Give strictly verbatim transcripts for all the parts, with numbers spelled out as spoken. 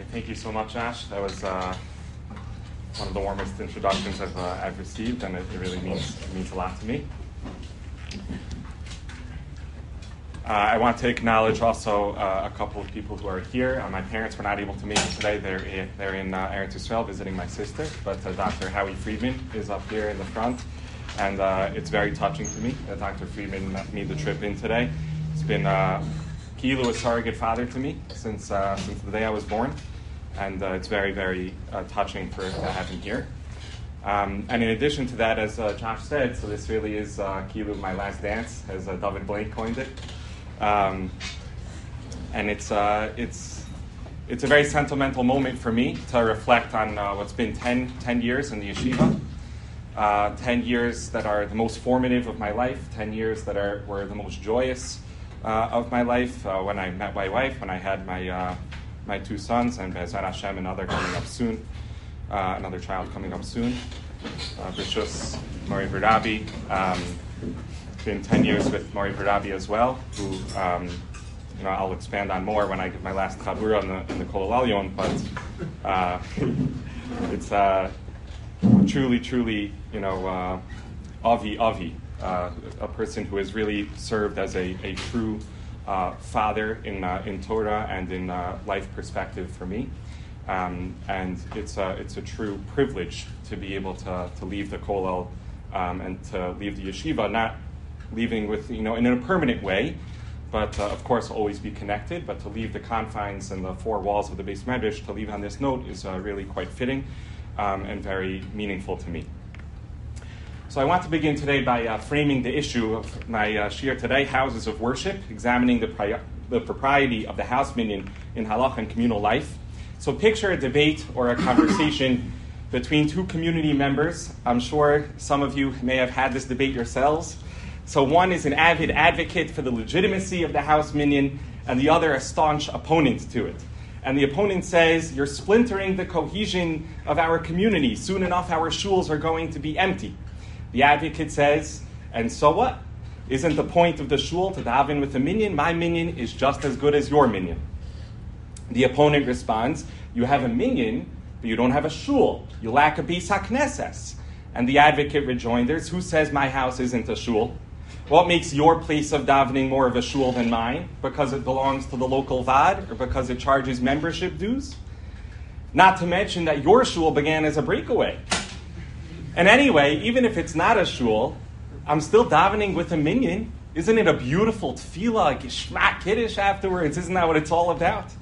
Thank you so much, Ash. That was uh, one of the warmest introductions I've, uh, I've received, and it, it really means it means a lot to me. Uh, I want to acknowledge also uh, a couple of people who are here. Uh, my parents were not able to make it today. They're in, they're in uh, Eretz Yisrael visiting my sister, but uh, Doctor Howie Friedman is up here in the front, and uh, it's very touching to me that Doctor Friedman made the trip in today. It's been uh, Kilu, a surrogate father to me since uh, since the day I was born, and uh, it's very, very uh, touching for to have him here. Um, and in addition to that, as uh, Josh said, so this really is uh, Kilu, my last dance, as uh, David Blake coined it. Um, and it's uh, it's it's a very sentimental moment for me to reflect on uh, what's been ten, ten years in the yeshiva, uh, ten years that are the most formative of my life, ten years that are were the most joyous uh, of my life. Uh, when I met my wife, when I had my uh, my two sons, and Be'ezrat Hashem, another coming up soon, uh, another child coming up soon, uh, B'Shus Mori Barabi. Um, Been ten years with Mori Barabi as well, who um, you know I'll expand on more when I give my last chabura in the in the Kol Elyon, but uh, it's uh, truly, truly you know uh, avi avi, uh, a person who has really served as a, a true uh, father in uh, in Torah and in uh, life perspective for me, um, and it's a it's a true privilege to be able to to leave the Kollel um, and to leave the yeshiva, not leaving with, you know, in a permanent way, but uh, of course always be connected, but to leave the confines and the four walls of the Beis Medrash, to leave on this note is uh, really quite fitting um, and very meaningful to me. So I want to begin today by uh, framing the issue of my uh, shiur today, Houses of Worship, examining the, pri- the propriety of the house minyan in halacha and communal life. So picture a debate or a conversation between two community members. I'm sure some of you may have had this debate yourselves. So one is an avid advocate for the legitimacy of the house minyan, and the other a staunch opponent to it. And the opponent says, you're splintering the cohesion of our community. Soon enough, our shuls are going to be empty. The advocate says, and so what? Isn't the point of the shul to daven with a minyan? My minyan is just as good as your minyan. The opponent responds, you have a minyan, but you don't have a shul. You lack a beis hakneses. And the advocate rejoinders, who says my house isn't a shul? What makes your place of davening more of a shul than mine? Because it belongs to the local vad, or because it charges membership dues? Not to mention that your shul began as a breakaway. And anyway, even if it's not a shul, I'm still davening with a minyan. Isn't it a beautiful tefillah, geshmak kiddush afterwards? Isn't that what it's all about?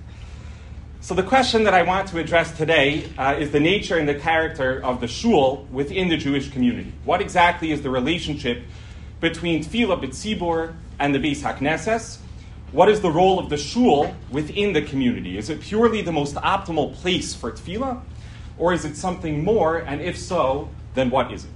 So the question that I want to address today uh, is the nature and the character of the shul within the Jewish community. What exactly is the relationship between tefillah b'tzibur and the Beis HaKnesses? What is the role of the shul within the community? Is it purely the most optimal place for tefillah? Or is it something more? And if so, then what is it?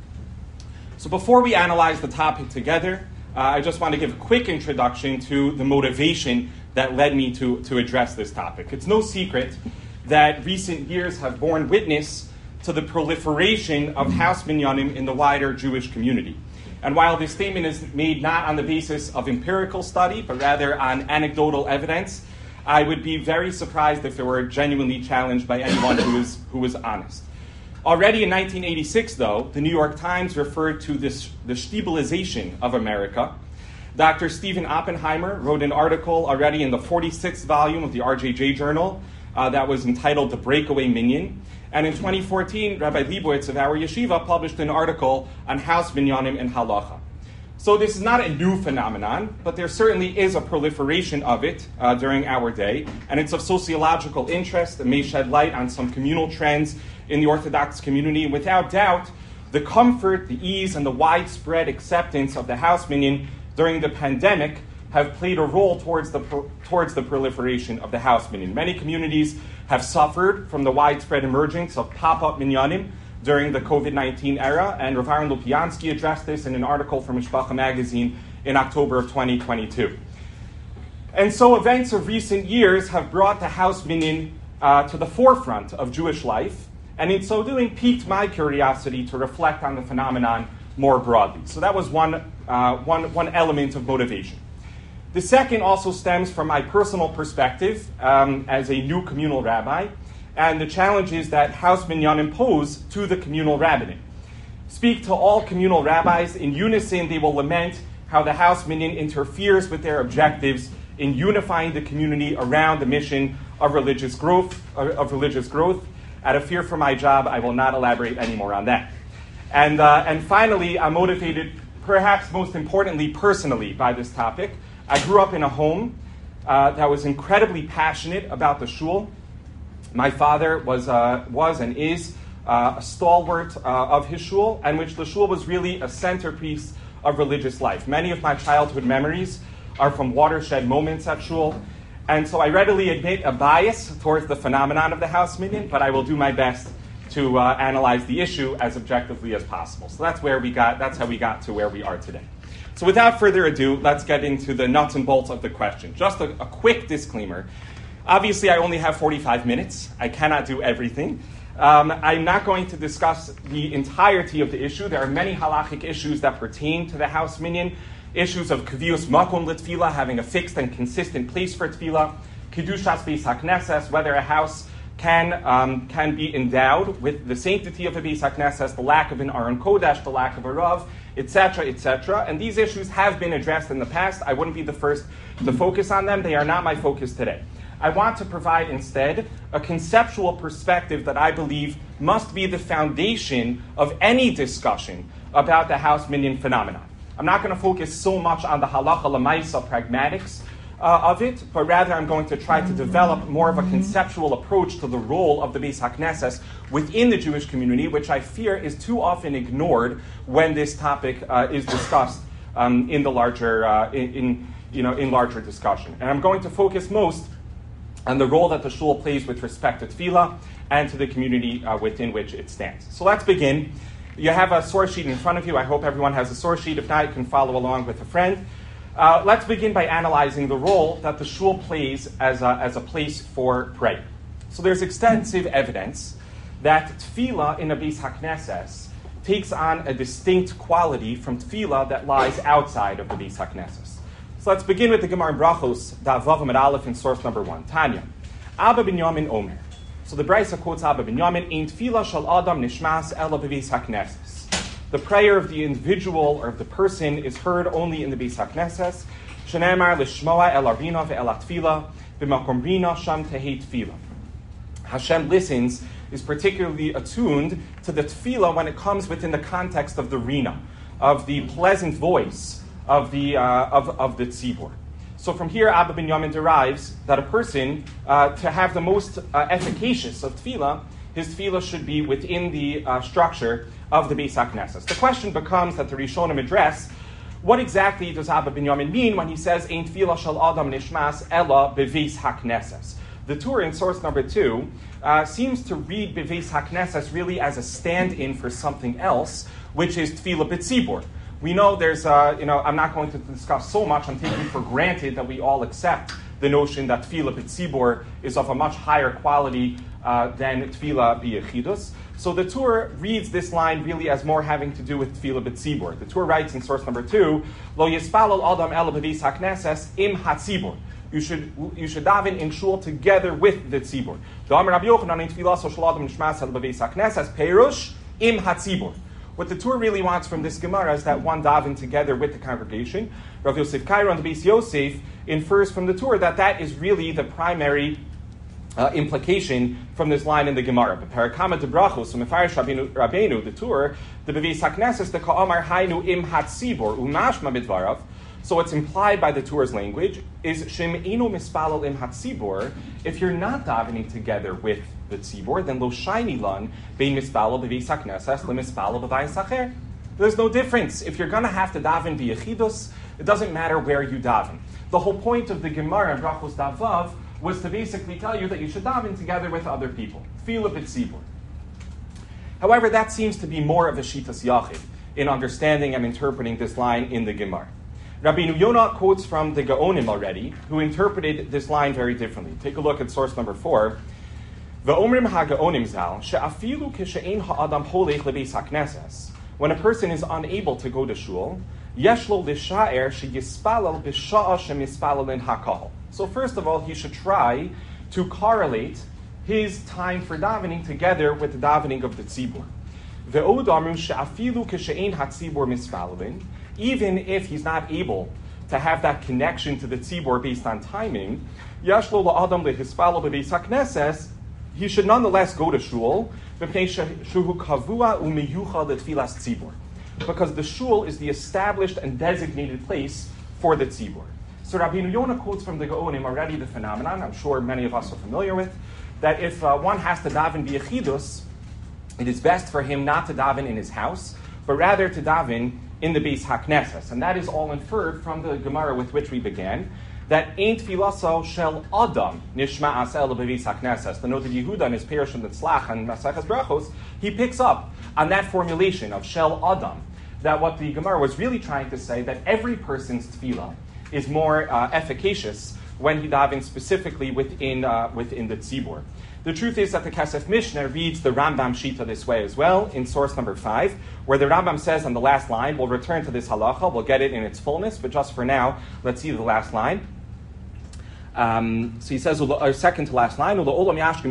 So before we analyze the topic together, uh, I just want to give a quick introduction to the motivation that led me to, to address this topic. It's no secret that recent years have borne witness to the proliferation of house minyanim in the wider Jewish community. And while this statement is made not on the basis of empirical study, but rather on anecdotal evidence, I would be very surprised if it were genuinely challenged by anyone who is, who is honest. Already in nineteen eighty-six, though, the New York Times referred to this, the Shtibelization of America. Doctor Stephen Oppenheimer wrote an article already in the forty-sixth volume of the R J J Journal uh, that was entitled The Breakaway Minyan. And in twenty fourteen, Rabbi Leibowitz of our yeshiva published an article on house minyanim and halacha. So this is not a new phenomenon, but there certainly is a proliferation of it uh, during our day, and it's of sociological interest and may shed light on some communal trends in the Orthodox community. And without doubt, the comfort, the ease, and the widespread acceptance of the house minyan during the pandemic have played a role towards the towards the proliferation of the house minyan. Many communities have suffered from the widespread emergence of pop-up minyanim during the covid nineteen era, and Rav Aaron Lupiansky addressed this in an article from Mishpacha magazine in October of twenty twenty-two. And so events of recent years have brought the house minyan uh, to the forefront of Jewish life, and in so doing piqued my curiosity to reflect on the phenomenon more broadly. So that was one, uh, one, one element of motivation. The second also stems from my personal perspective um, as a new communal rabbi, and the challenges that House Minyanim pose to the communal rabbinate. Speak to all communal rabbis. In unison, they will lament how the House Minyan interferes with their objectives in unifying the community around the mission of religious growth. Of religious growth. Out of fear for my job, I will not elaborate anymore on that. And, uh, and finally, I'm motivated, perhaps most importantly, personally, by this topic. I grew up in a home uh, that was incredibly passionate about the shul. My father was, uh, was and is uh, a stalwart uh, of his shul, and which the shul was really a centerpiece of religious life. Many of my childhood memories are from watershed moments at shul, and so I readily admit a bias towards the phenomenon of the House Minyan, but I will do my best to uh, analyze the issue as objectively as possible. So that's where we got. That's how we got to where we are today. So without further ado, let's get into the nuts and bolts of the question. Just a, a quick disclaimer. Obviously, I only have forty-five minutes. I cannot do everything. Um, I'm not going to discuss the entirety of the issue. There are many halachic issues that pertain to the House Minyan. Issues of kvius makom l'tefillah, having a fixed and consistent place for tefillah. Kedushas beis haknesses, whether a house can um, can be endowed with the sanctity of a beis haknesses, the lack of an aron kodesh, the lack of a rav, et cetera, et cetera. And these issues have been addressed in the past. I wouldn't be the first to focus on them. They are not my focus today. I want to provide instead a conceptual perspective that I believe must be the foundation of any discussion about the House Minyan phenomenon. I'm not going to focus so much on the halacha l'maisa pragmatics uh, of it, but rather I'm going to try to develop more of a conceptual approach to the role of the Beis HaKnesses within the Jewish community, which I fear is too often ignored when this topic uh, is discussed um, in the larger, uh, in, in you know, in larger discussion. And I'm going to focus most on the role that the shul plays with respect to tefillah and to the community uh, within which it stands. So let's begin. You have a source sheet in front of you. I hope everyone has a source sheet. If not, you can follow along with a friend. Uh, let's begin by analyzing the role that the shul plays as a, as a place for prayer. So there's extensive evidence that tefillah in a Beis HaKnesses takes on a distinct quality from tefillah that lies outside of the Beis HaKnesses. So let's begin with the Gemara in Brachos, Da'avav Amud Aleph in source number one. Tanya, Abba Binyamin Omer. So the Brisa quotes Abba Binyamin, Ein tefillah shel adam nishmas ela bebeis haknesses. The prayer of the individual or of the person is heard only in the Beis HaKnesses. Shenemar lishmoa el arvina ve'el tefillah b'makom rina sham tehei tefillah. Hashem listens, is particularly attuned to the tefillah when it comes within the context of the rina, of the pleasant voice of the uh, of, of the tzibur. So from here, Abba Binyamin derives that a person, uh, to have the most uh, efficacious of tefillah, his tefillah should be within the uh, structure of the Beis HaKnesses. The question becomes that the Rishonim address, what exactly does Abba Binyamin mean when he says, Ein tefillah shel adam nishmas ela beveis HaKnesses? The Torah in source number two uh, seems to read beveis HaKnesses really as a stand-in for something else, which is tefillah b'tzibur. We know there's, uh, you know, I'm not going to discuss so much. I'm taking for granted that we all accept the notion that tefillah b'tzibur is of a much higher quality uh, than tefillah b'yechidus. So the Torah reads this line really as more having to do with tefillah b'tzibur. The Torah writes in source number two, Lo yispalel adam ela beveis haknesses im hatzibur. You should you should daven in shul together with the tzibur. The Amar Rabbi Yochanan in tefillah so shel adam nishmas ela beveis haknesses perush im hatzibur. What the Torah really wants from this Gemara is that one daven together with the congregation. Rav Yosef Kairo on the Beis Yosef infers from the Torah that that is really the primary uh, implication from this line in the Gemara. But Parakama de Brachos, so Mefarish Rabbeinu, the Torah, the Beveis HaKnesses, the Ka'amar Hainu im Hatzibor, umashma midvarav. So what's implied by the Torah's language is Shem Inu Mispalal im Hatzibor. If you're not davening together with the tzibor, then lo shayni lan bein mispalal beveis haknesses le mispalal b'vayis acher. There's no difference. If you're going to have to daven b'yechidus, it doesn't matter where you daven. The whole point of the Gemara in Brachos Davav was to basically tell you that you should daven together with other people. Tefillah b'tzibor. However, that seems to be more of a shitas yachid in understanding and interpreting this line in the Gemara. Rabbeinu Yonah quotes from the Gaonim already, who interpreted this line very differently. Take a look at source number four. V'omrim ha'gaonim zal, she'afilu kishe'ein ha'adam holech lebeis haknesses. When a person is unable to go to shul, Yeshlo l'sha'er sheyispalal b'sha'a shemispalelin hakahal. So first of all, he should try to correlate his time for davening together with the davening of the tzibur. Ve'od amru she'afilu k'she'ein hatzibur mispalelin, even if he's not able to have that connection to the tzibur based on timing, Yashlo la'adam lehispalel b'beis hakneses, he should nonetheless go to shul, because the shul is the established and designated place for the tzibur. So Rabbeinu Yonah quotes from the Gaonim already the phenomenon, I'm sure many of us are familiar with, that if uh, one has to daven b'yechidus, it is best for him not to daven in his house, but rather to daven in the Beis HaKnesses. And that is all inferred from the Gemara with which we began, that ain't filaso shel adam nishma asel bevis hakneses. The note that Yehuda in his Perush and Tzlach and Maseches Brachos, he picks up on that formulation of shel adam, that what the Gemara was really trying to say, that every person's tefillah is more uh, efficacious when he davens specifically within uh, within the tzibur. The truth is that the Kesef Mishnah reads the Rambam Shita this way as well, in source number five, where the Rambam says on the last line, we'll return to this halacha, we'll get it in its fullness, but just for now, let's see the last line. Um, so he says, or second to last line, so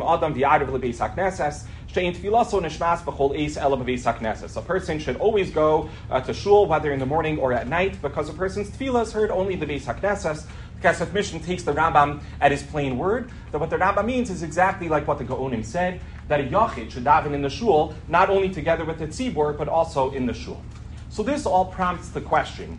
a person should always go uh, to shul, whether in the morning or at night, because a person's tefillah is heard only in the Beis HaKnesses. The Kesef Mishnah takes the Rambam at his plain word, that what the Rambam means is exactly like what the Gaonim said, that a yachid should daven in the shul, not only together with the tzibur, but also in the shul. So this all prompts the question,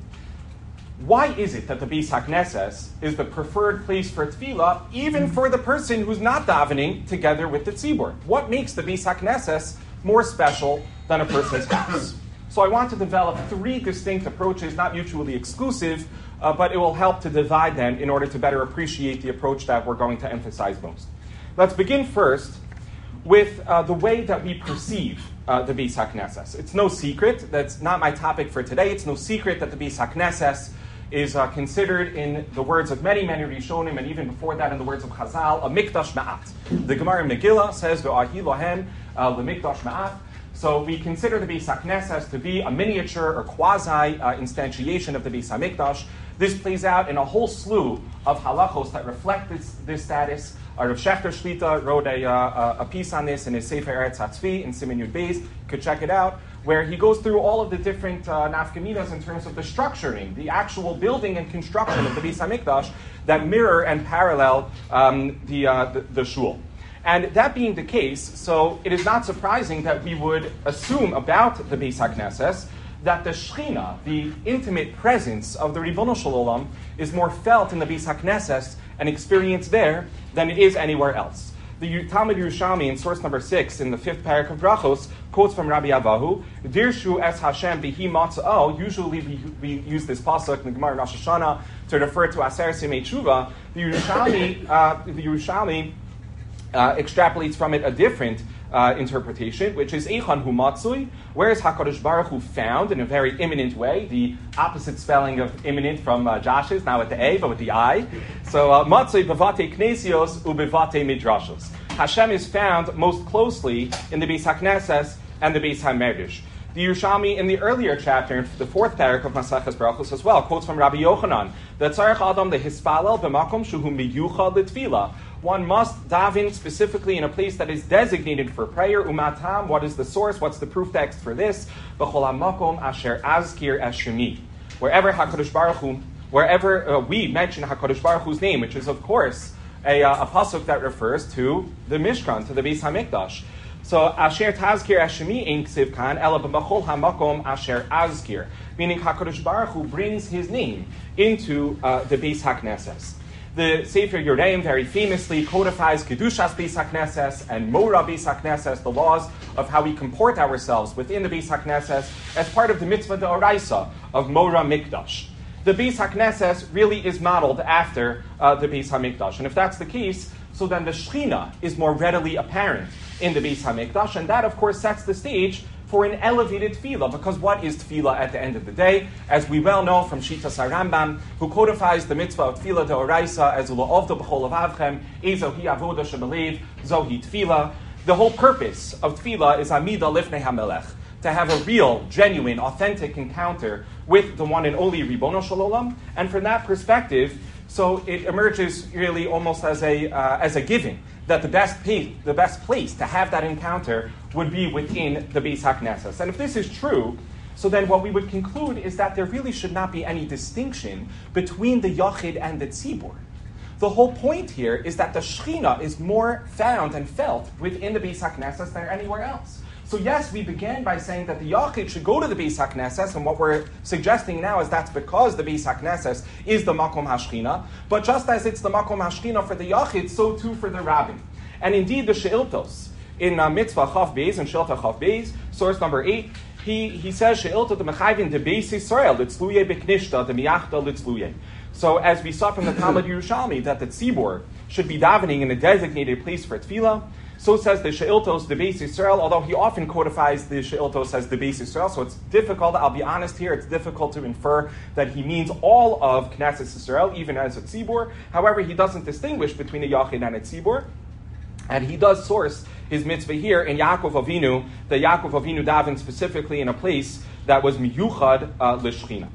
why is it that the Beis HaKnesses is the preferred place for tefillah, even for the person who's not davening together with the tzibur? What makes the Beis HaKnesses more special than a person's house? So I want to develop three distinct approaches, not mutually exclusive, uh, but it will help to divide them in order to better appreciate the approach that we're going to emphasize most. Let's begin first with uh, the way that we perceive uh, the Beis HaKnesses. It's no secret, that's not my topic for today, it's no secret that the Beis HaKnesses is uh, considered, in the words of many, many Rishonim, and even before that in the words of Chazal, a mikdash ma'at. The Gemara in Megillah says, Ve'ahi lohem lemikdash ma'at. So we consider the Beis HaKnesses to be a miniature or quasi-instantiation uh, of the Beis HaMikdash. This plays out in a whole slew of halachos that reflect this, this status. Uh, Rav Shechter Shlita wrote a, uh, a piece on this in his Sefer Eretz HaTzvi in Siman Yud Beis. You could check it out, where he goes through all of the different uh, nafkaminas in terms of the structuring, the actual building and construction of the Beis HaMikdash that mirror and parallel um, the, uh, the, the shul. And that being the case, so it is not surprising that we would assume about the Beis HaKnesses that the Shechina, the intimate presence of the Ribono Shel Olam, is more felt in the Beis HaKnesses and experienced there than it is anywhere else. The Talmud Yerushalmi in source number six in the fifth parak of Brachos quotes from Rabbi Avahu, Dirshu es Hashem bihi matza'o. Usually we, we use this pasuk in the Gemara in Rosh Hashanah to refer to Aser Simei Tshuva. The Yerushalmi, uh, the Yerushalmi uh, extrapolates from it a different uh, interpretation, which is Eichan hu matzui, where is HaKadosh Baruch Hu found in a very imminent way, the opposite spelling of imminent from uh, Josh's, not with the A, but with the I. So, uh, matzui bevate knesios ubevate midrashos. Hashem is found most closely in the Beis HaKnesses and the Beis HaMedrash. The Yerushalmi in the earlier chapter, the fourth parak of Maseches Brachos as well, quotes from Rabbi Yochanan, that tzarech adam lehispalel b'makom shuhu miyuchad l'tefillah. One must daven specifically in a place that is designated for prayer. Umatam, what is the source? What's the proof text for this? B'chol hamakom asher azkir eshemi. Wherever HaKadosh Baruch Hu, wherever uh, we mention HaKadosh Baruch Hu's name, which is of course a, uh, a pasuk that refers to the Mishkan, to the Beis HaMikdash. So asher tazkir eshemi ein ksiv kan ela b'chol hamakom asher azkir, meaning HaKadosh Baruch Hu brings His name into uh, the Beis HaKnesses. The Sefer Yoreim very famously codifies Kedushas Beis HaKnesses and Mora Beis HaKnesses, the laws of how we comport ourselves within the Beis HaKnesses, as part of the mitzvah d'oraisa of Mora Mikdash. The Beis HaKnesses really is modeled after uh, the Beis HaMikdash. And if that's the case, so then the Shechina is more readily apparent in the Beis HaMikdash, and that of course sets the stage for an elevated tefillah, because what is tefillah at the end of the day? As we well know from Shitas HaRambam, who codifies the mitzvah of tefillah d'oraisa as u'la'ovda b'chol avavchem, ezo hi avoda shebelev, zohi tefillah. The whole purpose of tefillah is amida lifnei hamelech, to have a real, genuine, authentic encounter with the one and only Ribono Shel Olam, and from that perspective, so it emerges really almost as a uh, as a given that the best pa- the best place to have that encounter would be within the Beis HaKnesses. And if this is true, so then what we would conclude is that there really should not be any distinction between the Yachid and the Tzibur. The whole point here is that the Shechina is more found and felt within the Beis HaKnesses than anywhere else. So yes, we began by saying that the Yachid should go to the Beis HaKnesses, and what we're suggesting now is that's because the Beis HaKnesses is the Makom HaShechina, but just as it's the Makom HaShechina for the Yachid, so too for the Rabbin. And indeed, the She'iltos, in uh, Mitzvah Chav Beis and She'ilta Chav Beis, source number eight, he, he says, She'ilta de Mechayvin de Beis Yisrael, litzluye beknishta, de miyachta litzluye. So as we saw from the Talmud Yerushalmi, that the Tzibur should be davening in a designated place for Tefillah, so says the She'iltos, the Beis Yisrael, although he often codifies the She'iltos as the Beis Yisrael, so it's difficult, I'll be honest here, it's difficult to infer that he means all of Knesset Yisrael, even as a Tzibur. However, he doesn't distinguish between a Yachid and a Tzibur, and he does source his mitzvah here in Yaakov Avinu, the Yaakov Avinu davened specifically in a place that was miyuchad uh, l'shechina.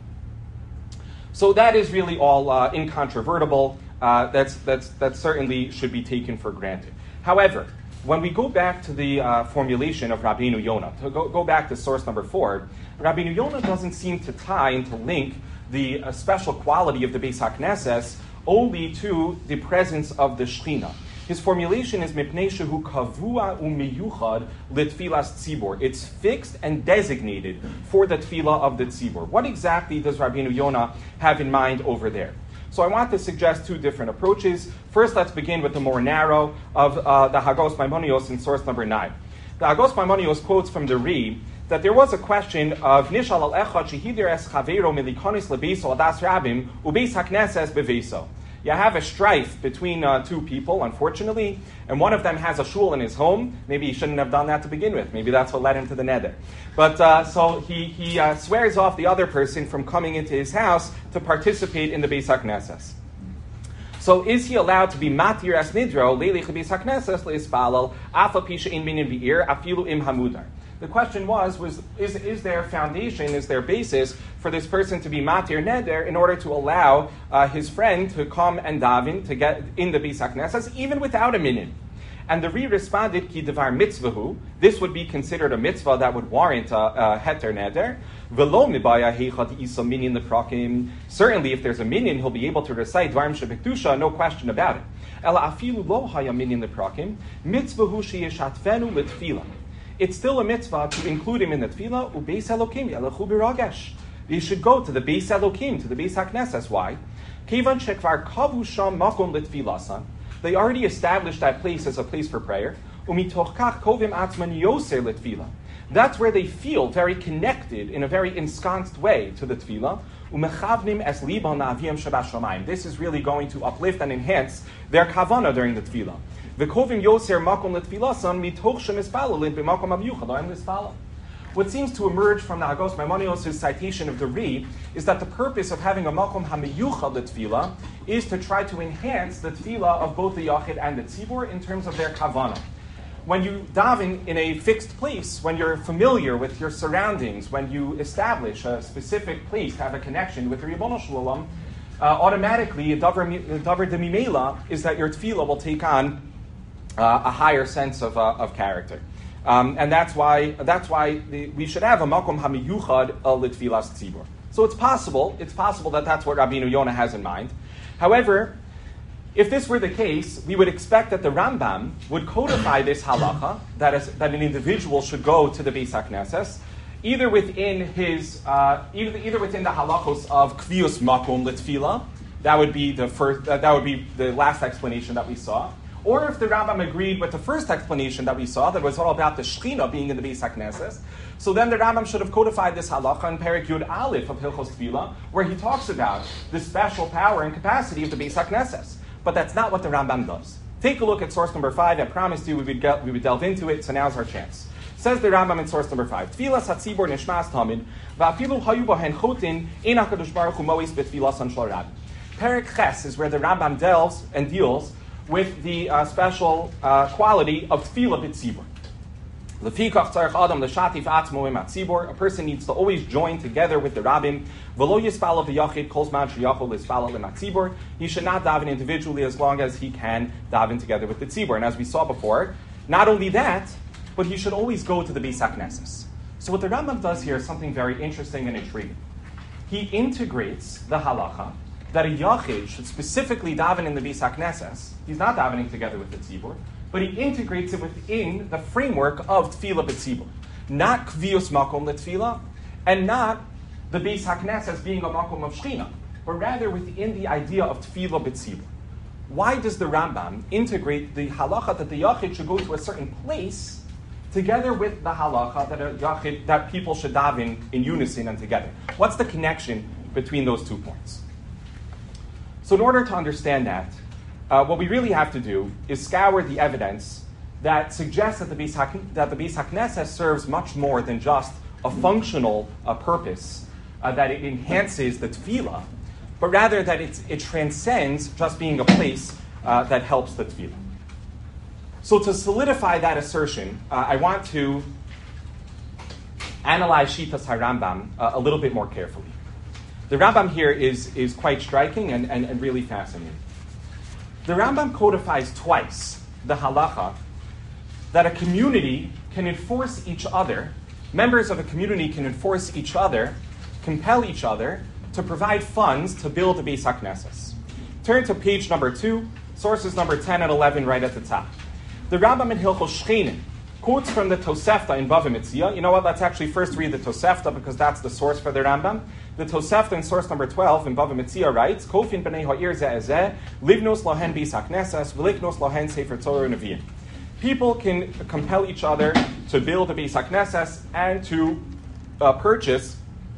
So that is really all uh, incontrovertible. Uh, that's, that's, that certainly should be taken for granted. However, when we go back to the uh, formulation of Rabbeinu Yonah, to go, go back to source number four, Rabbeinu Yonah doesn't seem to tie and to link the uh, special quality of the Beis HaKnesses only to the presence of the Shechina. His formulation is Mipnei shehu kavua umiyuchad litfilas tzibur. It's fixed and designated for the tefillah of the tzibur. What exactly does Rabbeinu Yonah have in mind over there? So I want to suggest two different approaches. First, let's begin with the more narrow of uh, the Hagos Maimonios in source number nine. The Hagos Maimonios quotes from the Ri that there was a question of Nishal al echad shehidir es chaveiro milikonis lebeso adas rabim ubeis hakneses beveso. You have a strife between uh, two people, unfortunately, and one of them has a shul in his home. Maybe he shouldn't have done that to begin with. Maybe that's what led him to the nether. But uh, so he, he uh, swears off the other person from coming into his house to participate in the Beis HaKnesses. So is he allowed to be matir as nidro, leilich Beis HaKnesses leispalal, afa pisha in minin bi'ir, afilu im hamudar? The question was, was is, is there foundation, is there basis for this person to be matir neder in order to allow uh, his friend to come and daven, to get in the Beis HaKnesses, even without a minin? And the Ri responded, ki devar mitzvahu, this would be considered a mitzvah that would warrant a, a heter neder. Velo mibaya heichad isa minin leprakim. Certainly, if there's a minin, he'll be able to recite dvarim shebekdusha, no question about it. Ela afilu lo haya minin leprakim, mitzvahu sheyeshatvenu letfilah. It's still a mitzvah to include him in the tefillah. Ubeis Elokim yalechu b'ragesh. You should go to the Beis Elokim, to the Beis HaKnesses. Why? Kevan shekvar kavu sham makom litfilasan. They already established that place as a place for prayer. Umitoch kach kovim atzman yoser litfilah. That's where they feel very connected in a very ensconced way to the tefillah. Umechavnim es liban na'aviyam shabash shamayim. This is really going to uplift and enhance their kavanah during the tefillah. V'kovim yoser makom letfilasan mitoch shemispalelin b'makom avyuchad oim lispala. What seems to emerge from the Hagos Maimonios' citation of the Ri is that the purpose of having a makom hamiyuchad letfilah is to try to enhance the tefillah of both the yachid and the tzibur in terms of their kavanah. When you daven in a fixed place, when you're familiar with your surroundings, when you establish a specific place to have a connection with the Ribono Shel Olam, uh, automatically, a davar de mimela is that your tefillah will take on uh, a higher sense of, uh, of character. Um, and that's why that's why the, we should have a makom hamiyuchad al litfilas tzibur. So it's possible, it's possible that that's what Rabbeinu Yonah has in mind. However, if this were the case, we would expect that the Rambam would codify this halacha, that, is, that an individual should go to the Beis HaKnesses, either within his, uh, either, either within the halachos of kvius makom litfila, that would be the first, uh, that would be the last explanation that we saw, or if the Rambam agreed with the first explanation that we saw, that was all about the Shechina being in the Beis HaKnesses, so then the Rambam should have codified this halacha in Perek Yud Aleph of Hilchos Tefillah, where he talks about the special power and capacity of the Beis HaKnesses. But that's not what the Rambam does. Take a look at source number five. I promised you we would, get, we would delve into it, so now's our chance. Says the Rambam in source number five, Tfilas hatzibor nishmas tamid, va'afilu hayu bahen chotin, ein HaKadosh Baruch Hu mois betfilas an shel Rabbi. Perek Ches is where the Rambam delves and deals with the uh, special uh, quality of tefillah b'tzibur. A person needs to always join together with the rabbim. He should not daven individually as long as he can daven together with the tzibur. And as we saw before, not only that, but he should always go to the Beis HaKnesses. So what the Rambam does here is something very interesting and intriguing. He integrates the halacha that a yachid should specifically daven in the Beis HaKnesses. He's not davening together with the tzibur, but he integrates it within the framework of Tefillah B'tzibur. Not Kvius Makom L'Tefillah, and not the Beis HaKnesses being a Makom of Shechina, but rather within the idea of Tefillah B'tzibur. Why does the Rambam integrate the halacha that the Yachid should go to a certain place together with the halacha that, a yachid, that people should daven in unison and together? What's the connection between those two points? So in order to understand that, Uh, what we really have to do is scour the evidence that suggests that the Beis HaK- that the Beis HaKnesses serves much more than just a functional uh, purpose, uh, that it enhances the tefillah, but rather that it's, it transcends just being a place uh, that helps the tefillah. So to solidify that assertion, uh, I want to analyze Shitas HaRambam uh, a little bit more carefully. The Rambam here is, is quite striking and, and, and really fascinating. The Rambam codifies twice the halacha that a community can enforce each other, members of a community can enforce each other, compel each other to provide funds to build a Beis HaKnesses. Turn to page number two, sources number ten and eleven right at the top. The Rambam in Hilchos Shchenim quotes from the Tosefta in Bava Metzia. You know what, let's actually first read the Tosefta because that's the source for the Rambam. The Tosefta in source number twelve in Bava Metzia writes, Kofin b'nei ha'ir ze'ezeh, livnos lohen Beis HaKnesses, v'liknos lohen Sefer Torah Nevi'im. People can compel each other to build a Beis HaKnesses and to uh, purchase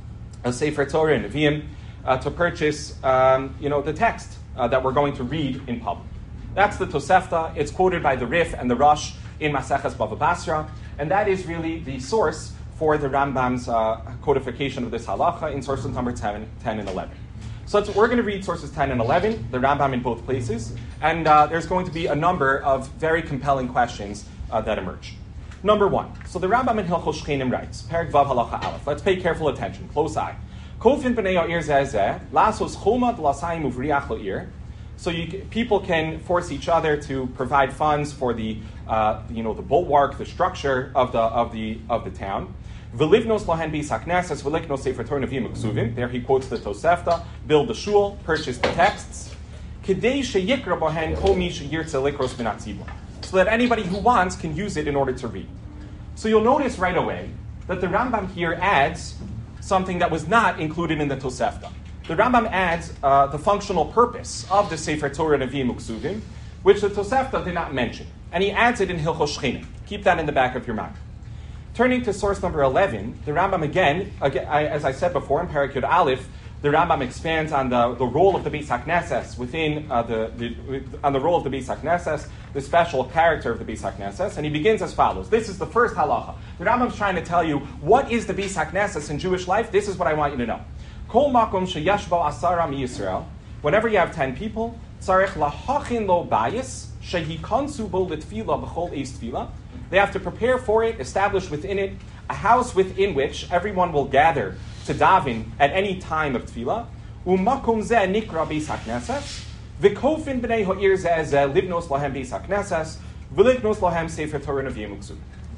a Sefer Torah Nevi'im, uh, to purchase um, you know, the text uh, that we're going to read in public. That's the Tosefta. It's quoted by the Rif and the Rosh in Maseches Bava Basra, and that is really the source for the Rambam's uh, codification of this halacha in sources number ten, ten and eleven. So let's, we're going to read sources ten and eleven, the Rambam in both places, and uh, there's going to be a number of very compelling questions uh, that emerge. Number one, so the Rambam in Hilchos Shchenim writes, Perek Vav Halacha Aleph. Let's pay careful attention, close eye. Kofin b'nei ha'ir ze'ezeh, lasos choma d'lasayim uvriach lo'ir. So you, people can force each other to provide funds for the, uh, you know, the bulwark, the structure of the of the of the town. V'livnos lohen Beis HaKnesses, v'liknos Sefer Torah Nevi'im u'ksuvim. There he quotes the Tosefta. Build the shul, purchase the texts. Kedei sheyikra bohen kol mi sheyirtze likros min hatzibur. So that anybody who wants can use it in order to read. So you'll notice right away that the Rambam here adds something that was not included in the Tosefta. The Rambam adds uh, the functional purpose of the Sefer Torah Nevi'im u'ksuvim, which the Tosefta did not mention. And he adds it in Hilchos Shchenim. Keep that in the back of your mind. Turning to source number eleven, the Rambam again, again I, as I said before in Perek Yud Aleph, the Rambam expands on the, the role of the Beis HaKnesses within uh, the, the on the role of the Beis HaKnesses, the special character of the Beis HaKnesses, and he begins as follows. This is the first halacha. The Rambam's trying to tell you what is the Beis HaKnesses in Jewish life. This is what I want you to know. Kol makom sheyesh bo asara miYisrael. Whenever you have ten people, tzarich lahachin lo bayis shehikansu bo litfila b'chol eis tefila. They have to prepare for it, establish within it a house within which everyone will gather to daven at any time of tefillah. Umakom zeh nikra Beis HaKnesses. V'kofin b'nei ha'ir ze'ezeh livnos lahem Beis HaKnesses. V'liknos lahem Sefer Torah Nevi'im u'ksuvim.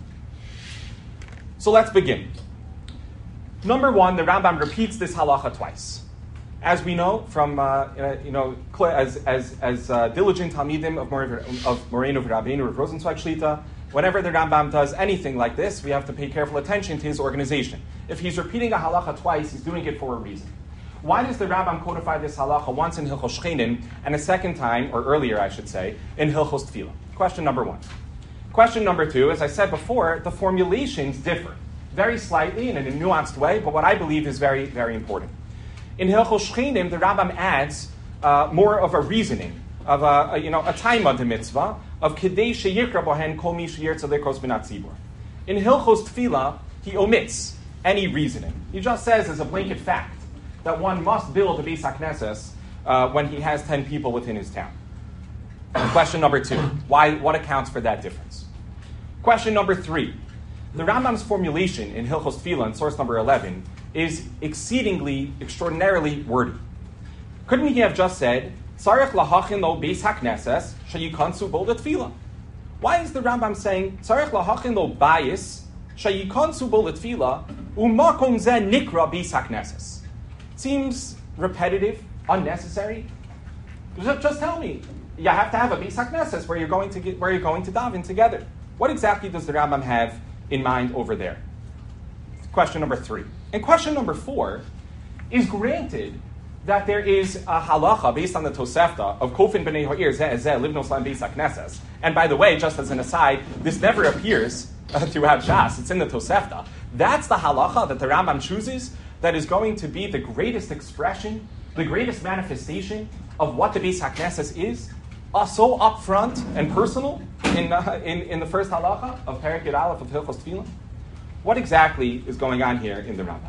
So let's begin. Number one, the Rambam repeats this halacha twice. As we know from, uh, uh, you know, as as as uh, diligent Talmidim of Moreno Rabbeinu of Rosenzweig Shlita, whenever the Rambam does anything like this, we have to pay careful attention to his organization. If he's repeating a halacha twice, he's doing it for a reason. Why does the Rambam codify this halacha once in Hilchos Shchenim and a second time, or earlier I should say, in Hilchos Tefillah? Question number one. Question number two, as I said before, the formulations differ. Very slightly and in a nuanced way, but what I believe is very, very important. In Hilchos Shchenim, the Rambam adds uh, more of a reasoning, of a, a you know a taima de mitzvah of kedei sheyikra bohen kol mi sheyirtze likros min hatzibur. In Hilchos Tefillah, he omits any reasoning. He just says as a blanket fact that one must build a Beis HaKnesses uh, when he has ten people within his town. Question number two: Why? What accounts for that difference? Question number three. the Rambam's formulation in Hilchos Tefillah, in source number eleven, is exceedingly, extraordinarily wordy. Couldn't he have just said, Tzarech lahachin lo beis hakneses sheyikansu bo letefillah? Why is the Rambam saying, Tzarech lahachin lo bayis sheyikansu bo letefillah umakom zeh nikra beis hakneses? Seems repetitive, unnecessary. Just, just tell me, you have to have a beis hakneses where you're going to get, where you're going to daven together. What exactly does the Rambam have in mind over there? Question number three. And question number four is, granted that there is a halacha based on the Tosefta of Kofin b'nei ha'ir zeh zeh livnos lan beis hakneses. And by the way, just as an aside, this never appears uh, throughout Shas. It's in the Tosefta. That's the halacha that the Rambam chooses that is going to be the greatest expression, the greatest manifestation of what the beis hakneses is, uh, so upfront and personal in, uh, in in the first halacha of Perek Yud Aleph of Hilchos Tefillah. What exactly is going on here in the Rambam?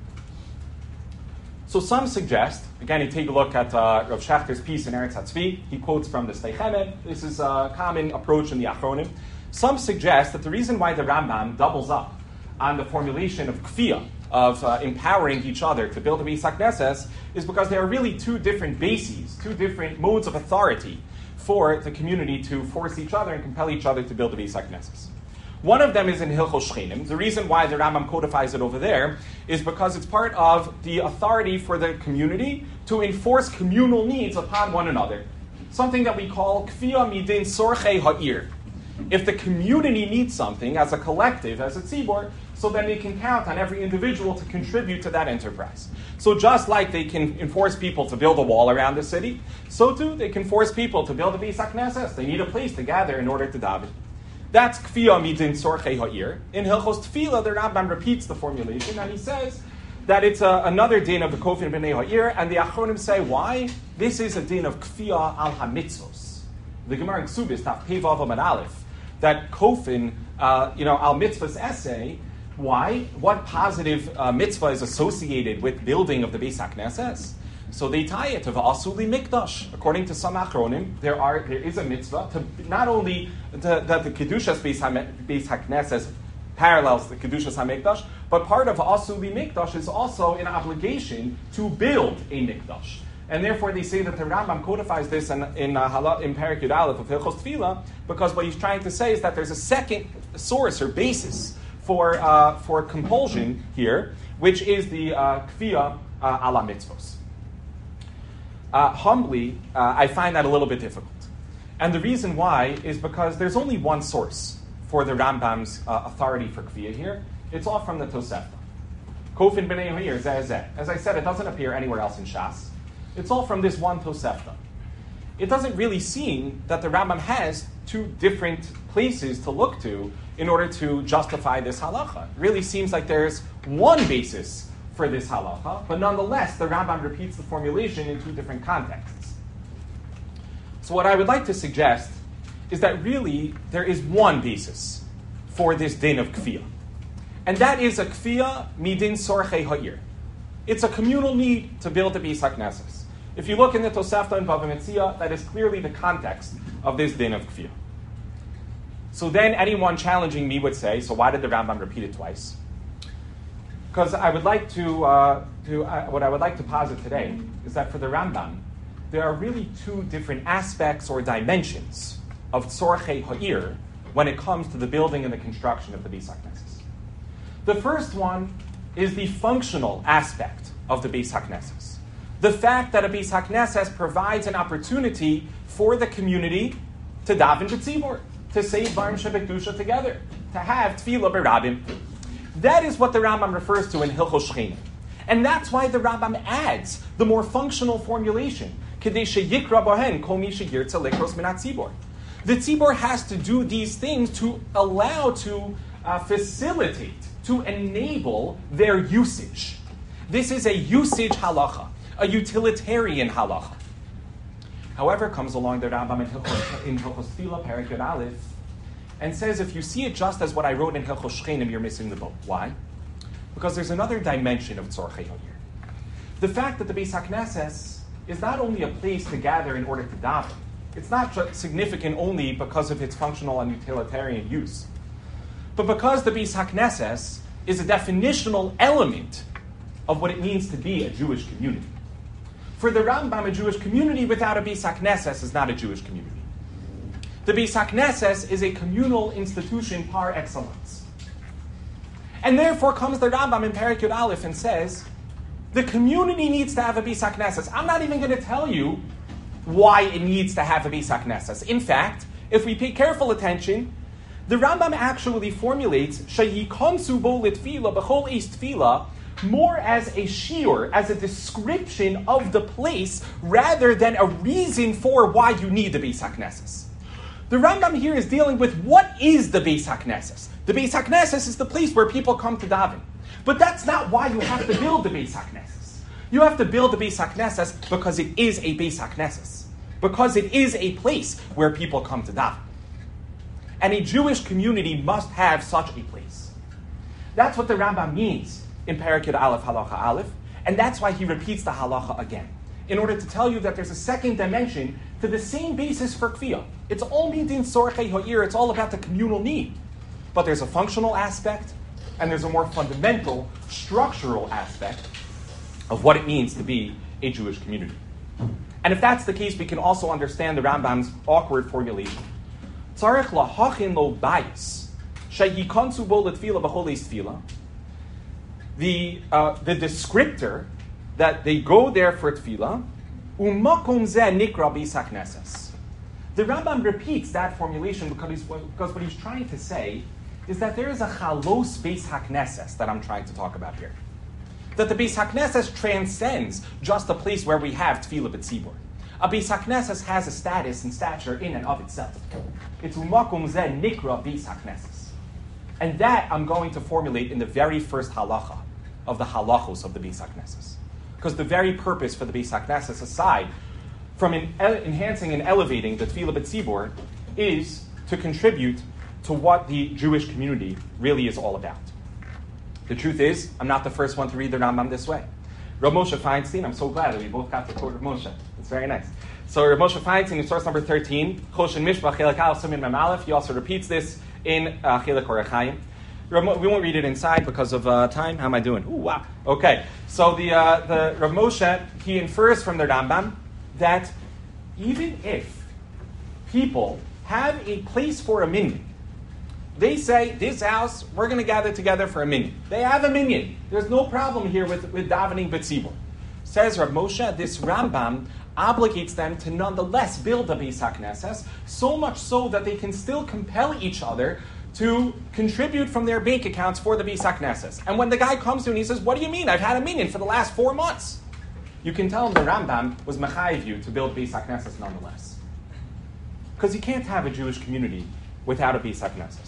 So some suggest, again, you take a look at uh, Rav Shechter's piece in Eretz HaTzvi. He quotes from the Sdei Chemed. This is a common approach in the Achronim. Some suggest that the reason why the Rambam doubles up on the formulation of kfiyah, of uh, empowering each other to build a beis hakneses, is because there are really two different bases, two different modes of authority for the community to force each other and compel each other to build a beis hakneses. One of them is in Hilchos Shchenim. The reason why the Rambam codifies it over there is because it's part of the authority for the community to enforce communal needs upon one another. Something that we call kfiyah midin sorchei ha'ir. If the community needs something as a collective, as a tzibor, so then they can count on every individual to contribute to that enterprise. So just like they can enforce people to build a wall around the city, so too they can force people to build a beis hakneses. They need a place to gather in order to daven. That's kfiyah midin sorchei ha'ir. In Hilchos Tefillah, the Rambam repeats the formulation, and he says that it's a, another din of the kofin b'nei ha'ir, and the Achronim say, why? This is a din of kfiyah al hamitzvos. The Gemara in Ksubis, Taf Pei Vav Amud Aleph, that kofin, uh, you know, al mitzvahs essay. Why? What positive uh, mitzvah is associated with building of the beis hakneses? So they tie it to v'asuli mikdash. According to some achronim, there are there is a mitzvah to not only that the kedushas beis hakneses parallels the kedushas hamikdash, but part of v'asuli mikdash is also an obligation to build a mikdash. And therefore, they say that the Rambam codifies this in in, uh, in Perek Yud Aleph of Hilchos Tefillah, because what he's trying to say is that there's a second source or basis for uh, for compulsion here, which is the uh, kfiyah uh, ala mitzvos. Uh, humbly, uh, I find that a little bit difficult. And the reason why is because there's only one source for the Rambam's uh, authority for kfiyah here. It's all from the Tosefta. Kofin b'nei ha'ir zeh zeh. As I said, it doesn't appear anywhere else in Shas. It's all from this one Tosefta. It doesn't really seem that the Rambam has two different places to look to in order to justify this halacha. It really seems like there's one basis for this halacha, but nonetheless, the Rambam repeats the formulation in two different contexts. So what I would like to suggest is that really there is one basis for this din of kfiyah. And that is a kfiyah midin sorchei ha'ir. It's a communal need to build a beis hakneses. If you look in the Tosefta and Bava Metzia, that is clearly the context of this din of kfiyah. So then anyone challenging me would say, so why did the Rambam repeat it twice? Because I would like to, uh, to uh, what I would like to posit today is that for the Rambam, there are really two different aspects or dimensions of tzorchei ha'ir when it comes to the building and the construction of the beis hakneses. The first one is the functional aspect of the beis hakneses. The fact that a beis hakneses provides an opportunity for the community to daven b'tzibur, to say dvarim shebekdusha together, to have tefillah berabim. That is what the Rambam refers to in Hilchos Shchenim. And that's why the Rambam adds the more functional formulation, kedei sheyikra bohen kol mi sheyirtza likros min hatzibur. The tzibur has to do these things to allow, to uh, facilitate, to enable their usage. This is a usage halacha, a utilitarian halacha. However, comes along the Rambam in Hilchos Tefillah, Perek Yud Aleph, and says if you see it just as what I wrote in Hilchos Shchenim, you're missing the boat. Why? Because there's another dimension of tzorchei ha'ir. The fact that the Beis HaKnesses is not only a place to gather in order to daven. It's not significant only because of its functional and utilitarian use. but because the Beis HaKnesses is a definitional element of what it means to be a Jewish community. For the Rambam, a Jewish community without a Beis HaKnesses is not a Jewish community. The Beis HaKnesses is a communal institution par excellence. And therefore comes the Rambam in Perek Yud Aleph and says, the community needs to have a Beis HaKnesses. I'm not even going to tell you why it needs to have a Beis HaKnesses. In fact, if we pay careful attention, the Rambam actually formulates Sheyikonsu bo litfila b'chol eis tefila more as a shiur, as a description of the place, rather than a reason for why you need the Beis HaKnesses. The Rambam here is dealing with what is the Beis HaKnesses. The Beis HaKnesses is the place where people come to daven. But that's not why you have to build the Beis HaKnesses. You have to build the Beis HaKnesses because it is a Beis HaKnesses. Because it is a place where people come to daven. And a Jewish community must have such a place. That's what the Rambam means in Perek Yud Aleph Halacha Aleph, and that's why he repeats the halacha again, in order to tell you that there's a second dimension to the same basis for kfiyah. It's all midin sorchei ha'ir, it's all about the communal need. But there's a functional aspect, and there's a more fundamental, structural aspect of what it means to be a Jewish community. And if that's the case, we can also understand the Rambam's awkward formulation. Tzarech lahachin lo bayis, sheyikonsu bo letfila b'chol eis tefila. The uh, the descriptor that they go there for tefillah, umakom zeh nikra Beis HaKnesses. The Rambam repeats that formulation because, he's, because what he's trying to say is that there is a chalos Beis HaKnesses that I'm trying to talk about here. That the Beis HaKnesses transcends just a place where we have tefillah b'tzibur. A Beis HaKnesses has a status and stature in and of itself. It's umakom zeh nikra Beis HaKnesses. And that I'm going to formulate in the very first halacha of the halachos of the Beis HaKnesses. Because the very purpose for the Beis HaKnesses, aside from en- enhancing and elevating the tefillah b'tzibur, is to contribute to what the Jewish community really is all about. The truth is, I'm not the first one to read the Rambam this way. Rav Moshe Feinstein, I'm so glad that we both got to quote Rav Moshe. It's very nice. So Rav Moshe Feinstein in source number thirteen, Choshen Mishpach Chelek Aleph Siman Mem Aleph, he also repeats this in uh, Chelek Orach Chaim. We won't read it inside because of uh, time. How am I doing? Ooh, wow. Okay. So the uh, the Rav Moshe, he infers from the Rambam that even if people have a place for a minyan, they say, this house, we're going to gather together for a minyan. They have a minyan. There's no problem here with, with davening b'tzibur. Says Rav Moshe, this Rambam obligates them to nonetheless build a Beis HaKnesses, so much so that they can still compel each other to contribute from their bank accounts for the Beis HaKnesses. And when the guy comes to you and he says, what do you mean? I've had a minyan for the last four months. You can tell him the Rambam was mechayiv you to build Beis HaKnesses nonetheless. Because you can't have a Jewish community without a Beis HaKnesses.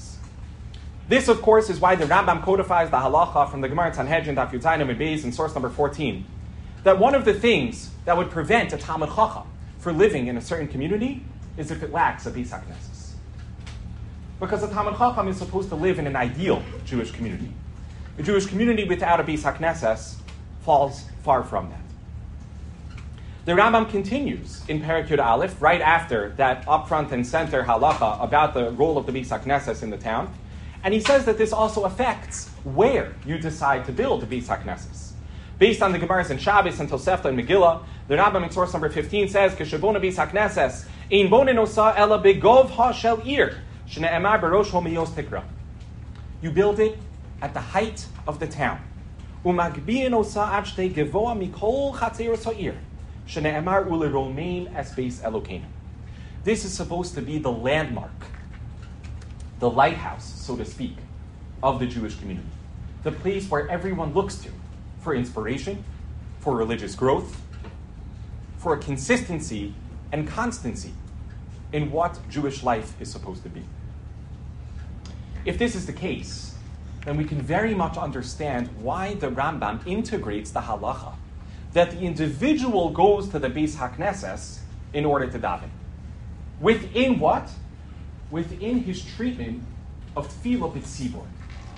This, of course, is why the Rambam codifies the halacha from the Gemara in Sanhedrin, Daf Yud Zayin Amud Beis, in source number fourteen, that one of the things that would prevent a Talmid Chacham from living in a certain community is if it lacks a Beis HaKnesses. Because a Talmid Chacham is supposed to live in an ideal Jewish community. A Jewish community without a Beis HaKnesses falls far from that. The Rambam continues in Perek Yud Aleph, right after that upfront and center halacha about the role of the Beis HaKnesses in the town, and he says that this also affects where you decide to build the Beis HaKnesses. Based on the Gemaras in Shabbos and Tosefta and Megillah, the Rambam in source number fifteen says, "Keshabona Beis HaKnesses ein bonen osa ela begov ha shel ir shne'emar berosh homiyos tikra." You build it at the height of the town. Umagbiin osa ad shtei gevoa mikol chatzeros ha'ir shne'emar uleromein es beis Elokeinu. This is supposed to be the landmark, the lighthouse, so to speak, of the Jewish community. The place where everyone looks to for inspiration, for religious growth, for a consistency and constancy in what Jewish life is supposed to be. If this is the case, then we can very much understand why the Rambam integrates the halacha that the individual goes to the Beis HaKnesses in order to daven. Within what? Within his treatment of tefillah b'tzibur.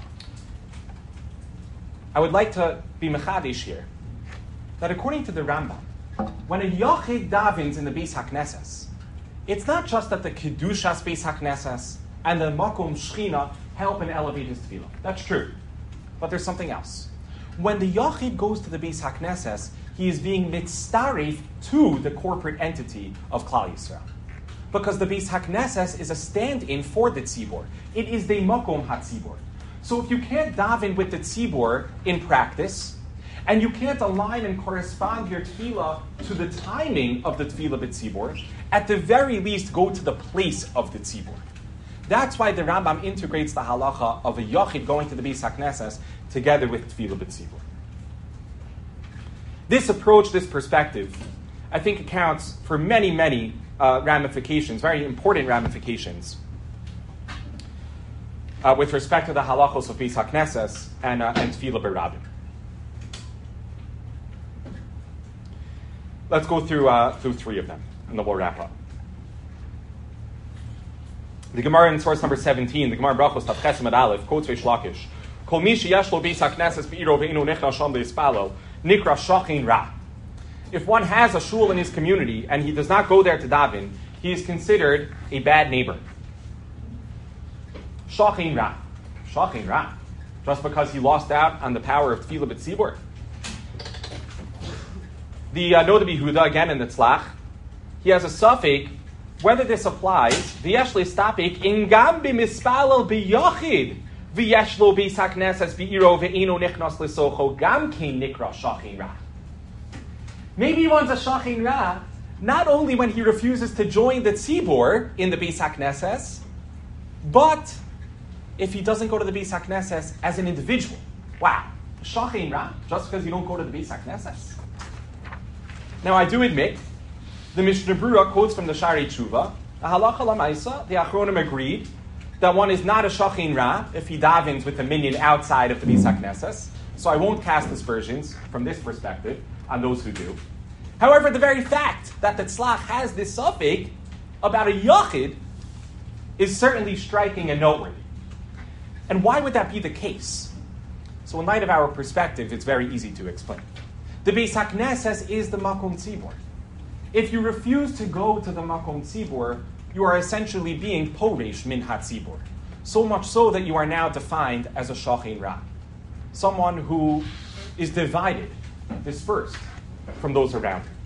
I would like to be mechadish here that according to the Rambam, when a yachid davens in the Beis HaKnesses, it's not just that the kedushas Beis HaKnesses and the makom shchina help and elevate his tefillah. That's true. But there's something else. When the Yachid goes to the Beis HaKnesses, he is being mitzaref to the corporate entity of Klal Yisrael. Because the Beis HaKnesses is a stand-in for the tzibor. It is the makom hatzibor. So if you can't daven with the tzibor in practice, and you can't align and correspond your tefillah to the timing of the tefillah b'tzibor, at the very least go to the place of the tzibor. That's why the Rambam integrates the halacha of a yachid going to the Beis HaKnesses together with tefillah b'tzibor. This approach, this perspective, I think accounts for many, many uh, ramifications, very important ramifications, uh, with respect to the halachos of Beis HaKnesses and, uh, and tefillah b'rabim. Let's go through uh, through three of them, and then we'll wrap up. The Gemara in source number seventeen, the Gemara in Brachos Tav Ches Amud Aleph, quotes Reish Lakish: "Kol mi sheyesh lo beis hakneses be'iro ve'inu nechnas sham le'ispalo nikra shachin ra." If one has a shul in his community and he does not go there to daven, he is considered a bad neighbor. Shachin ra, shachin ra, just because he lost out on the power of tefillah b'tzibur. The uh, Noda B'Yehuda, again in the Tzlach, he has a suffix whether this applies. V'yesh le'stapik in gam b'mispalel b'yachid v'yesh lo beis hakneses b'iro ve'ino nichnas l'socho gam kein nikra shachin ra. Maybe one's a shachin ra not only when he refuses to join the tzibor in the Beis HaKnesses, but if he doesn't go to the Beis HaKnesses as an individual. Wow, shachin ra just because you don't go to the Beis HaKnesses. Now, I do admit, the Mishnah Berurah quotes from the Shari Tshuva, the halacha l'maisa, the Achronim agreed that one is not a shachin ra if he davens with a minion outside of the Beis HaKnesses. So I won't cast aspersions from this perspective on those who do. However, the very fact that the Tzlach has this suffix about a yachid is certainly striking and noteworthy. And why would that be the case? So in light of our perspective, it's very easy to explain. The Beis HaKnesses is the Makom Tzibor. If you refuse to go to the Makom Tzibor, you are essentially being Poresh Min HaTzibor. So much so that you are now defined as a Shachin Ra. Someone who is divided, dispersed from those around him.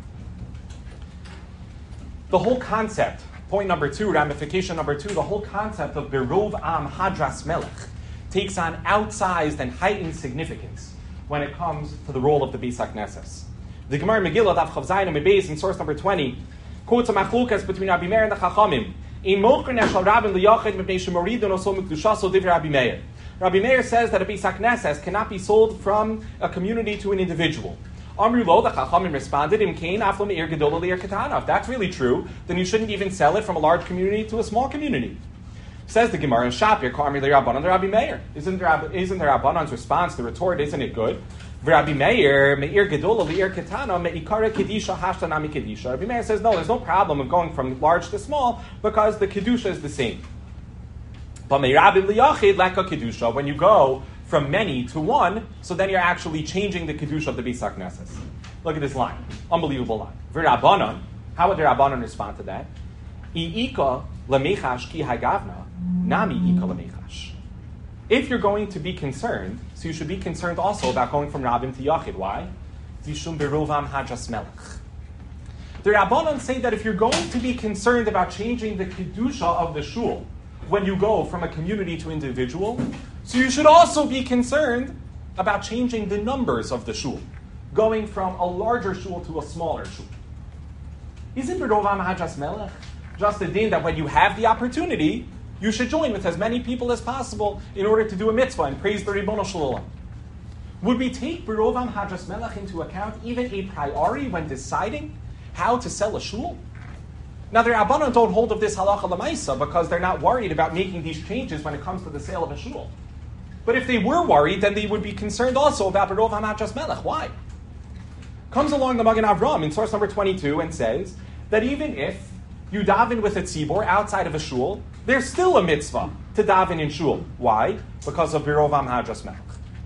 The whole concept, point number two, ramification number two, the whole concept of Berov Am Hadras Melech takes on outsized and heightened significance when it comes to the role of the Beis HaKnesses. The Gemara Megillah, Daf Chav Zayin and Beis, in source number twenty, quotes a machlukas between Rabbi Meir and the Chachamim. In Mocher Neshal Rabin Liyachid Mepnei Shemoridon Oso Mikdushaso Divrei Rabbi Meir. Rabbi Meir says that a Beis HaKnesses cannot be sold from a community to an individual. Amru Lo, the Chachamim responded, Im Kain Aflo Meir Gedola Leir Ketana. If that's really true, then you shouldn't even sell it from a large community to a small community. Says the Gemara in Shapir, Karmi the Rabbanon, the Rabbi Meir. Isn't the, isn't the Rabbanon's response, the retort, isn't it good? Rabbi Meir, Meir Gedola, Leir Ketana, Meikara Kedisha, Hashtanami Kedisha. Rabbi Meir says, no, there's no problem of going from large to small because the Kedusha is the same. But Meirabim Liyachid, Leka Kedusha, when you go from many to one, so then you're actually changing the Kedusha of the Beis HaKnesses. Look at this line. Unbelievable line. V'Rabbanon, how would the Rabbanon respond to that? I'ika lemechash ki hagavna, nami ika lemechash. If you're going to be concerned, so you should be concerned also about going from Rabbim to Yachid. Why? Zishum berovam hadras melech. The Rabbanon say that if you're going to be concerned about changing the Kedusha of the shul when you go from a community to individual, so you should also be concerned about changing the numbers of the shul, going from a larger shul to a smaller shul. Isn't berovam hadras melech just a din that when you have the opportunity, you should join with as many people as possible in order to do a mitzvah and praise the Ribbono Shel Olam? Would we take Berovam Hadras Melech into account even a priori when deciding how to sell a shul? Now, the Rabbanon don't hold of this halacha l'maisa because they're not worried about making these changes when it comes to the sale of a shul. But if they were worried, then they would be concerned also about Berovam Hadras Melech. Why? Comes along the Magen Avram in source number twenty-two and says that even if you daven with a tzibor outside of a shul, there's still a mitzvah to daven in shul. Why? Because of Berovam Hadras Melech.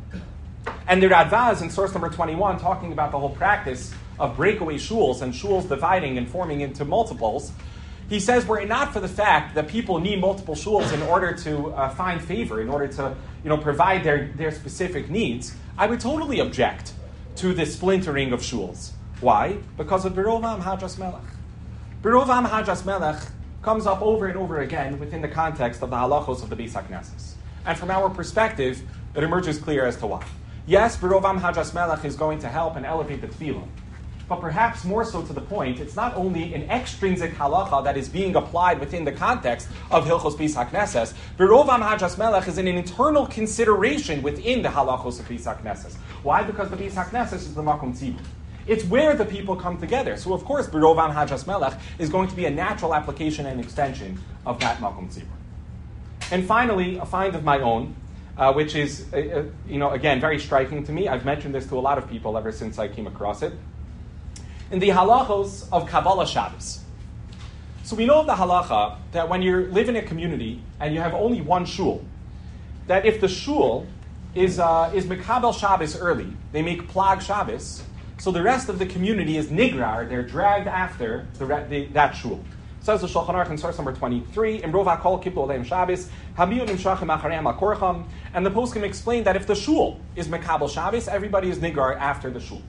And the Radvaz in source number twenty-one, talking about the whole practice of breakaway shuls and shuls dividing and forming into multiples, He says, were it not for the fact that people need multiple shuls in order to uh, find favor, in order to you know, provide their, their specific needs, I would totally object to the splintering of shuls. Why? Because of Birovam Hadras Melech. Birovam Hadras Melech comes up over and over again within the context of the halachos of the Beis HaKnesses. And from our perspective, it emerges clear as to why. Yes, Birovam Hadras Melech is going to help and elevate the tefillah. But perhaps more so to the point, it's not only an extrinsic halacha that is being applied within the context of Hilchos Beis HaKnesses. Birovam Hadras Melech is an internal consideration within the halachos of Beis HaKnesses. Why? Because the Beis HaKnesses is the Makom Tzibur. It's where the people come together. So of course, Birovam Hadras Melech is going to be a natural application and extension of that Makom Tzibur. And finally, a find of my own, uh, which is, uh, uh, you know, again, very striking to me. I've mentioned this to a lot of people ever since I came across it. In the halachos of Kabbalah Shabbos. So we know of the halacha that when you live in a community and you have only one shul, that if the shul is uh, is Mekabel Shabbos early, they make Plag Shabbos, so the rest of the community is nigrar, they're dragged after the, the, that shul. Says the Shulchan Aruch in source number twenty-three, Imrov HaKol Kiplu Aleim Shabbos, Hamiyun Imshachim Achareim HaKorcham, and the poskim explain that if the shul is Mekabel Shabbos, everybody is nigrar after the shul.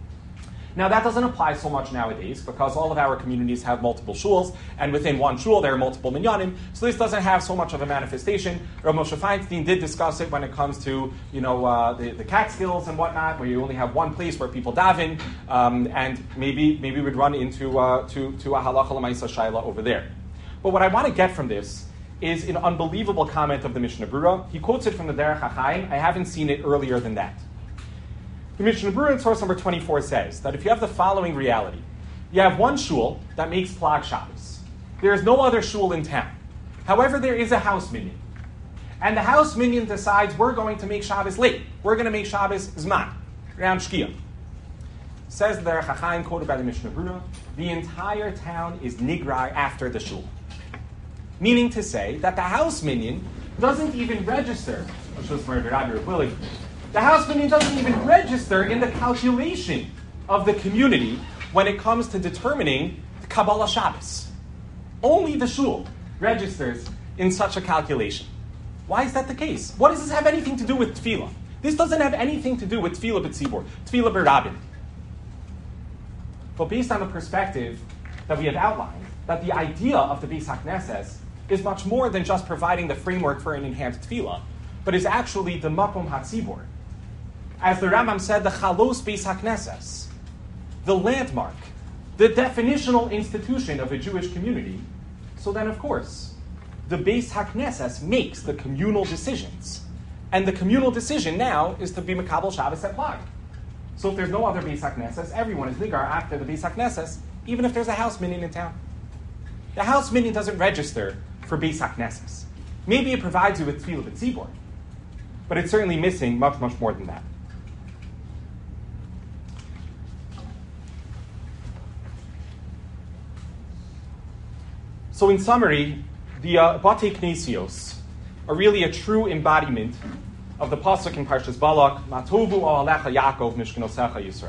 Now that doesn't apply so much nowadays because all of our communities have multiple shuls, and within one shul there are multiple minyanim, so this doesn't have so much of a manifestation. Rav Moshe Feinstein did discuss it when it comes to you know uh, the, the Catskills and whatnot, where you only have one place where people daven, um, and maybe maybe we'd run into uh, to, to a halacha l'maisa shayla over there. But what I want to get from this is an unbelievable comment of the Mishnah Berurah. He quotes it from the Derech HaChaim. I haven't seen it earlier than that. The Mishnah Berurah in source number twenty-four says that if you have the following reality, you have one shul that makes Plag Shabbos. There is no other shul in town. However, there is a house minyan. And the house minyan decides we're going to make Shabbos late. We're going to make Shabbos Zman, around Shkia. Says the Derech HaChaim, quoted by the Mishnah Berurah, the entire town is nigrar after the shul. Meaning to say that the house minyan doesn't even register. The house minyan doesn't even register in the calculation of the community when it comes to determining Kabbalah Shabbos. Only the shul registers in such a calculation. Why is that the case? What does this have anything to do with tefillah? This doesn't have anything to do with tefillah b'tzibur, tefillah b'rabin. But based on the perspective that we have outlined, that the idea of the Beis HaKnesses is much more than just providing the framework for an enhanced tefillah, but is actually the makom hatzibur. As the Rambam said, the chalos Beis HaKnesses, the landmark, the definitional institution of a Jewish community. So then, of course, the Beis HaKnesses makes the communal decisions. And the communal decision now is to be Mekabel Shabbos at Plag. So if there's no other Beis HaKnesses, everyone is nigar after the Beis HaKnesses, even if there's a house minyan in town. The house minyan doesn't register for Beis HaKnesses. Maybe it provides you with tefillah b'tzibur, but it's certainly missing much, much more than that. So in summary, the uh, Batei Knesios are really a true embodiment of the pasuk in Parshas Balak, Matovu Ohalecha Yaakov Mishkanosecha Yisrael.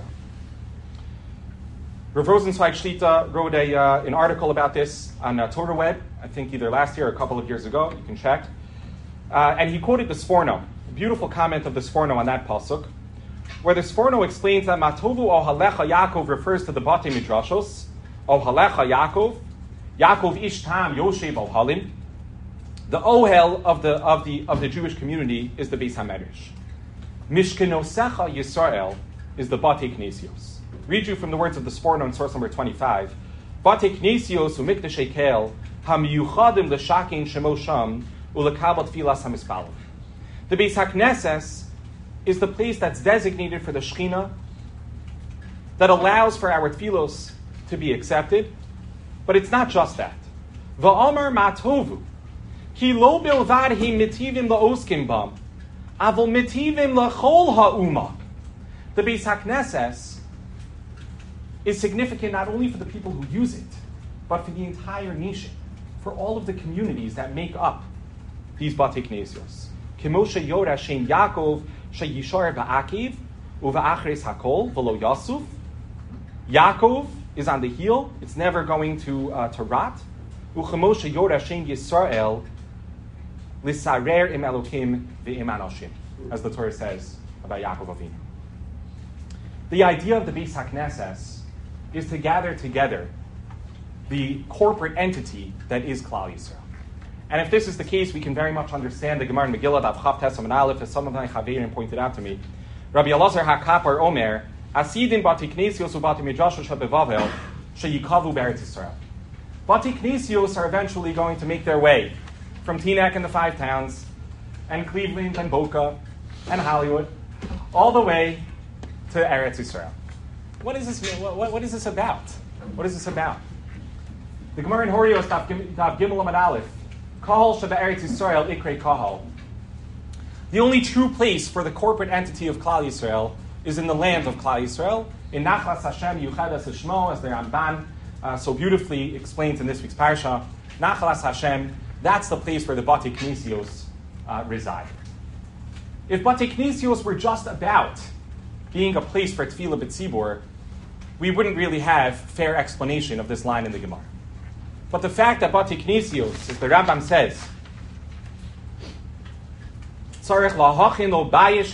Rav Rosenzweig Shlita wrote a, uh, an article about this on uh, TorahWeb, I think either last year or a couple of years ago, you can check. Uh, and he quoted the Sforno, a beautiful comment of the Sforno on that pasuk, where the Sforno explains that Matovu Ohalecha Yaakov refers to the Batei Midrashos, Ohalecha Yaakov, Yaakov Ishtam Yoshev Ohalim. The ohel of the of the of the Jewish community is the Beis HaMedrash. Mishkanosecha Yisrael is the Batei Knesios. Read you from the words of the Sforno in source number twenty-five. Batei Knesios u'mikdashei kel hamiyuchadim l'shakin shemo sham u'lekabel tfilas hamispalim. The Beis HaKnesses is the place that's designated for the Shechina, that allows for our tfilos to be accepted. But it's not just that. Va'amar matovu, ki lo bilvad hi mitivim la'oskim bam, avol mitivim la'chol ha'umah. The Beis HaKnesses is significant not only for the people who use it, but for the entire nation, for all of the communities that make up these Batei Knesios. Kimoshe Yorah Shem Yaakov sheyishar ba'akiv uva'achres hakol v'lo yasuf. Yaakov is on the heel; it's never going to uh, to rot. Uchemoshe yor Hashem Yisrael lisarer im Elokim ve'im anoshim, as the Torah says about Yaakov Avinu. The idea of the Beis HaKnesses is to gather together the corporate entity that is Klal Yisrael. And if this is the case, we can very much understand the Gemara in Megillah of Chav Tes Amud Aleph, as some of my Chaverim pointed out to me. Rabbi Elazar HaKapar Omer, Asidin Bati Knesios Ubati Midrash Shabevavel Sheyikavu Beretz Yisrael. Bati Knesios are eventually going to make their way from Teaneck and the Five Towns, and Cleveland and Boca and Hollywood, all the way to Eretz Yisrael. What is this? What, what, what is this about? What is this about? The Gemara in Horios Daf Gimel Amud Aleph, Kahal Sheba Eretz Yisrael Ikrei Kahal. The only true place for the corporate entity of Klal Yisrael is in the land of Klal Yisrael, in Nachlas Hashem Yuchadas Shmo, as the Ramban uh, so beautifully explains in this week's parsha. Nachlas Hashem, that's the place where the Bati Knesios uh, reside. If Bati Knesios were just about being a place for Tefillah B'tzibur, we wouldn't really have fair explanation of this line in the Gemara. But the fact that Bati Knesios, as the Rambam says, the chalos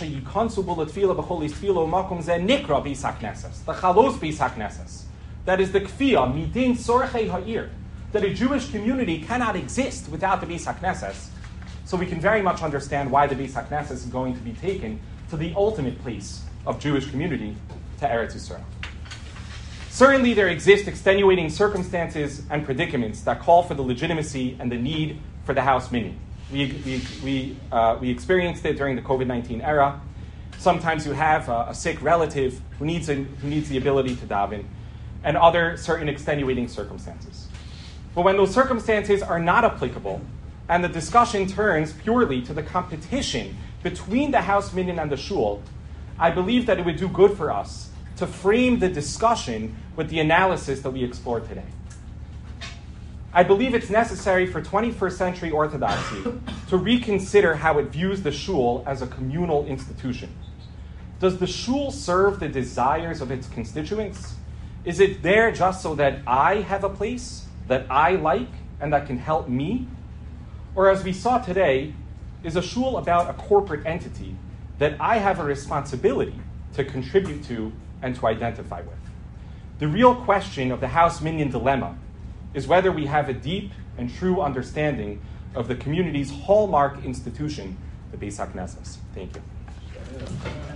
Beis HaKnesses, that is the kfiyah midin sorchei ha'ir, that a Jewish community cannot exist without the Beis HaKnesses. So we can very much understand why the Beis HaKnesses is going to be taken to the ultimate place of Jewish community, to Eretz Yisrael. Certainly there exist extenuating circumstances and predicaments that call for the legitimacy and the need for the house minyan. We, we, we, uh, we experienced it during the covid nineteen era. Sometimes you have a, a sick relative who needs, a, who needs the ability to daven, and other certain extenuating circumstances. But when those circumstances are not applicable, and the discussion turns purely to the competition between the house minyan and the shul, I believe that it would do good for us to frame the discussion with the analysis that we explored today. I believe it's necessary for twenty-first century Orthodoxy to reconsider how it views the shul as a communal institution. Does the shul serve the desires of its constituents? Is it there just so that I have a place that I like and that can help me? Or as we saw today, is a shul about a corporate entity that I have a responsibility to contribute to and to identify with? The real question of the house minyan dilemma is whether we have a deep and true understanding of the community's hallmark institution, the Beis HaKnesses. Thank you.